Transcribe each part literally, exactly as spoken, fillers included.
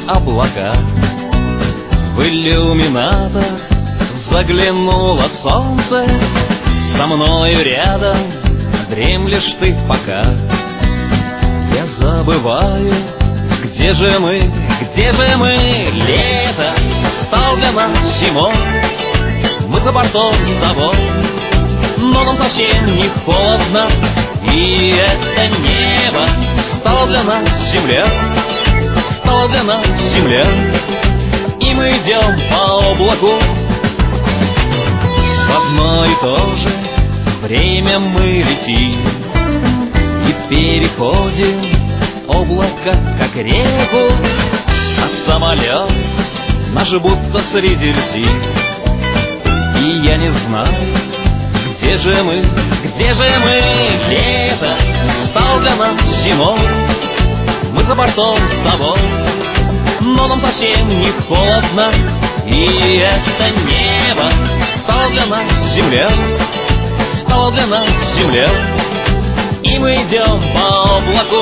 облака. В иллюминатор заглянуло солнце, со мною рядом дремлешь ты пока. Я забываю, где же мы, где же мы? Лето стал для нас зимой, мы за бортом с тобой, но нам совсем не холодно. И это небо стало для нас земля, стало для нас земля, и мы идем по облаку. В одно и то же время мы летим и переходим облако, как реку, а самолет наш будто среди льдин. И я не знаю, где же мы, где же мы? Лето стал для нас зимой, мы за бортом с тобой, но нам совсем не холодно. И это небо стало для нас земля, стало для нас земля, и мы идем по облаку.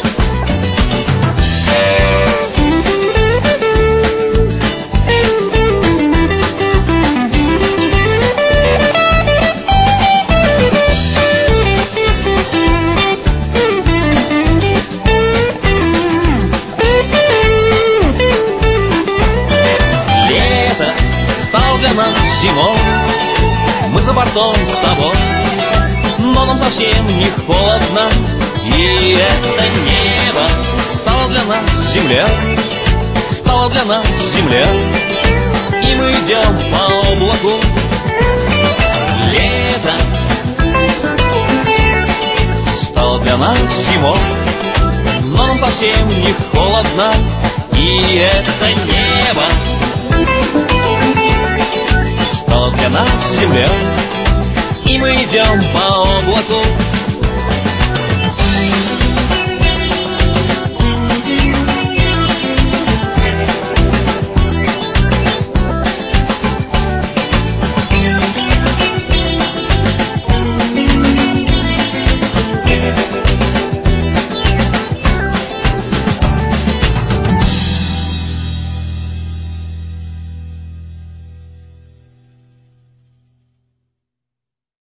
Зимой мы за бортом с тобой, но нам совсем не холодно. И это небо стало для нас земля, стало для нас земля, и мы идем по облаку. Лето стало для нас зимой, но нам совсем не холодно. И это небо для нас земля, и мы идем по облаку.